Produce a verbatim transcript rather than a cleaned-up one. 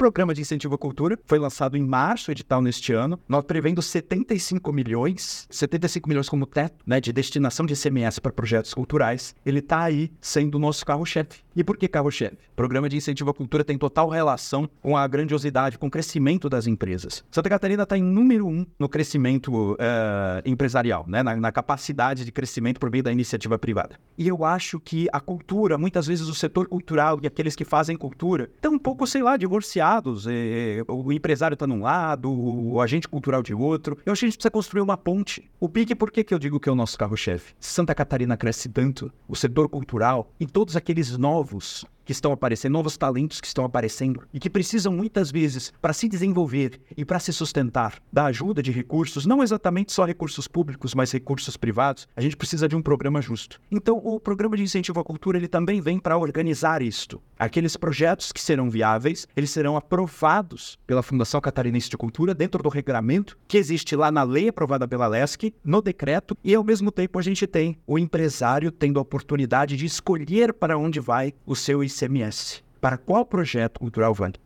programa de incentivo à cultura foi lançado em março, edital neste ano, nós prevendo setenta e cinco milhões, setenta e cinco milhões como teto, né, de destinação de I C M S para projetos culturais. Ele está aí sendo o nosso carro-chefe. E por que carro-chefe? O programa de incentivo à cultura tem total relação com a grandiosidade, com o crescimento das empresas. Santa Catarina está em número um no crescimento uh, empresarial, né? na, na capacidade de crescimento por meio da iniciativa privada. E eu acho que a cultura, muitas vezes o setor cultural e aqueles que fazem cultura, estão um pouco, sei lá, divorciados. E, o empresário está num lado, o agente cultural de outro. Eu acho que a gente precisa construir uma ponte. O P I C, por que, que eu digo que é o nosso carro-chefe? Santa Catarina cresce tanto, o setor cultural e todos aqueles novos que estão aparecendo, novos talentos que estão aparecendo e que precisam muitas vezes, para se desenvolver e para se sustentar, da ajuda de recursos, não exatamente só recursos públicos, mas recursos privados, a gente precisa de um programa justo. Então, o programa de incentivo à cultura, ele também vem para organizar isto. Aqueles projetos que serão viáveis, eles serão aprovados pela Fundação Catarinense de Cultura, dentro do regulamento que existe lá na lei aprovada pela Lesc, no decreto, e ao mesmo tempo a gente tem o empresário tendo a oportunidade de escolher para onde vai o seu I C M S. Para qual projeto cultural vai?